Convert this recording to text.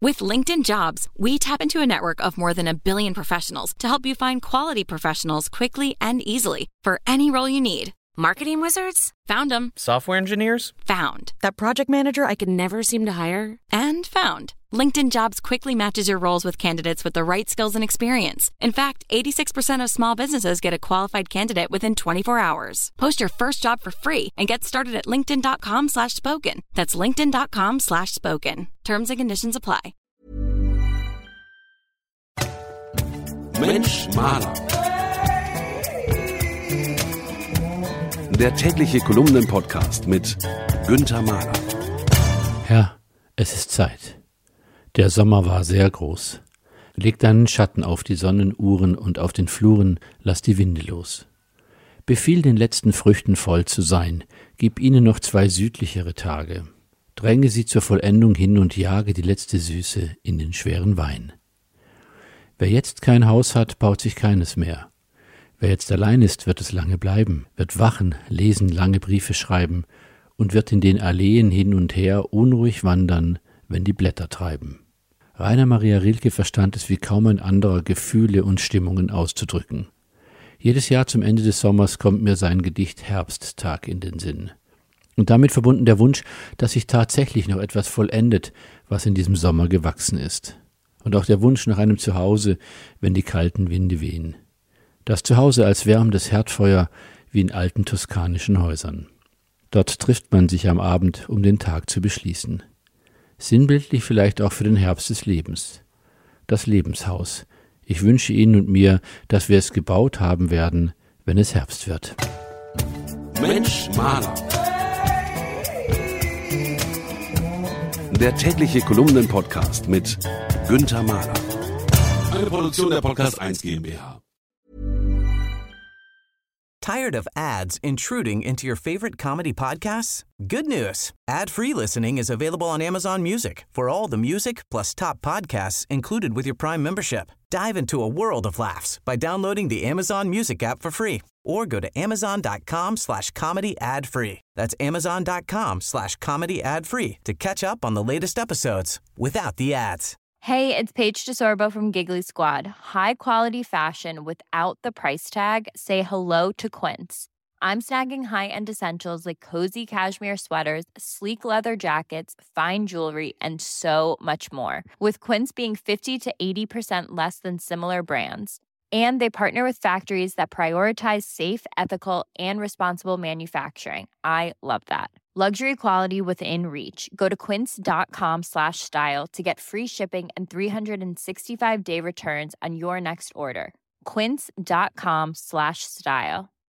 With LinkedIn Jobs, we tap into a network of more than 1 billion professionals to help you find quality professionals quickly and easily for any role you need. Marketing wizards? Found them. Software engineers? Found. That project manager I could never seem to hire? And found. LinkedIn Jobs quickly matches your roles with candidates with the right skills and experience. In fact, 86% of small businesses get a qualified candidate within 24 hours. Post your first job for free and get started at linkedin.com/spoken. That's linkedin.com/spoken. Terms and conditions apply. Mensch Maler. Der tägliche Kolumnen-Podcast mit Günther Mahler. Herr, es ist Zeit. Der Sommer war sehr groß. Leg deinen Schatten auf die Sonnenuhren und auf den Fluren lass die Winde los. Befiehl den letzten Früchten voll zu sein, gib ihnen noch 2 südlichere Tage. Dränge sie zur Vollendung hin und jage die letzte Süße in den schweren Wein. Wer jetzt kein Haus hat, baut sich keines mehr. Wer jetzt allein ist, wird es lange bleiben, wird wachen, lesen, lange Briefe schreiben und wird in den Alleen hin und her unruhig wandern, wenn die Blätter treiben. Rainer Maria Rilke verstand es wie kaum ein anderer, Gefühle und Stimmungen auszudrücken. Jedes Jahr zum Ende des Sommers kommt mir sein Gedicht Herbsttag in den Sinn. Und damit verbunden der Wunsch, dass sich tatsächlich noch etwas vollendet, was in diesem Sommer gewachsen ist. Und auch der Wunsch nach einem Zuhause, wenn die kalten Winde wehen. Das Zuhause als wärmendes Herdfeuer wie in alten toskanischen Häusern. Dort trifft man sich am Abend, um den Tag zu beschließen. Sinnbildlich vielleicht auch für den Herbst des Lebens. Das Lebenshaus. Ich wünsche Ihnen und mir, dass wir es gebaut haben werden, wenn es Herbst wird. Mensch Maler. Der tägliche Kolumnen-Podcast mit Günther Mahler. Eine Produktion der Podcast 1 GmbH. Tired of ads intruding into your favorite comedy podcasts? Good news. Ad-free listening is available on Amazon Music for all the music plus top podcasts included with your Prime membership. Dive into a world of laughs by downloading the Amazon Music app for free or go to amazon.com/comedy ad-free. That's amazon.com/comedy ad-free to catch up on the latest episodes without the ads. Hey, it's Paige DeSorbo from Giggly Squad. High quality fashion without the price tag. Say hello to Quince. I'm snagging high-end essentials like cozy cashmere sweaters, sleek leather jackets, fine jewelry, and so much more. With Quince being 50 to 80% less than similar brands. And they partner with factories that prioritize safe, ethical, and responsible manufacturing. I love that. Luxury quality within reach. Go to quince.com/style to get free shipping and 365-day returns on your next order. Quince.com/style.